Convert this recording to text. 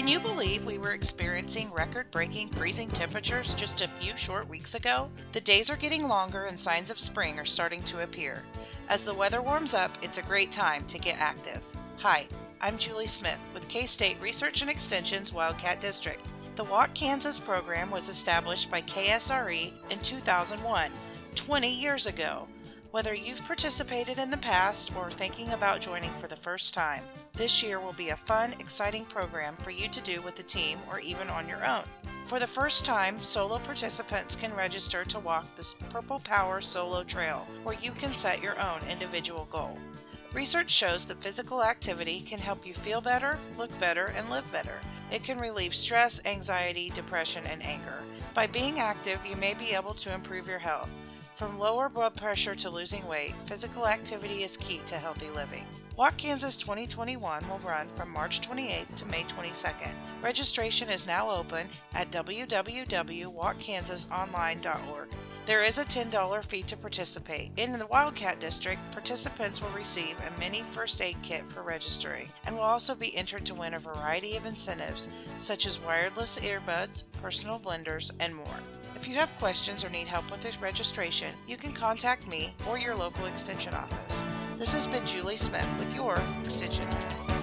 Can you believe we were experiencing record-breaking freezing temperatures just a few short weeks ago? The days are getting longer and signs of spring are starting to appear. As the weather warms up, it's a great time to get active. Hi, I'm Julie Smith with K-State Research and Extension's Wildcat District. The Walk Kansas program was established by KSRE in 2001, 20 years ago. Whether you've participated in the past or thinking about joining for the first time, this year will be a fun, exciting program for you to do with the team or even on your own. For the first time, solo participants can register to walk the Purple Power Solo Trail, where you can set your own individual goal. Research shows that physical activity can help you feel better, look better, and live better. It can relieve stress, anxiety, depression, and anger. By being active, you may be able to improve your health. From lower blood pressure to losing weight, physical activity is key to healthy living. Walk Kansas 2021 will run from March 28th to May 22nd. Registration is now open at www.walkkansasonline.org. There is a $10 fee to participate. In the Wildcat District, participants will receive a mini first aid kit for registering and will also be entered to win a variety of incentives such as wireless earbuds, personal blenders, and more. If you have questions or need help with this registration, you can contact me or your local extension office. This has been Julie Smith with your Extension.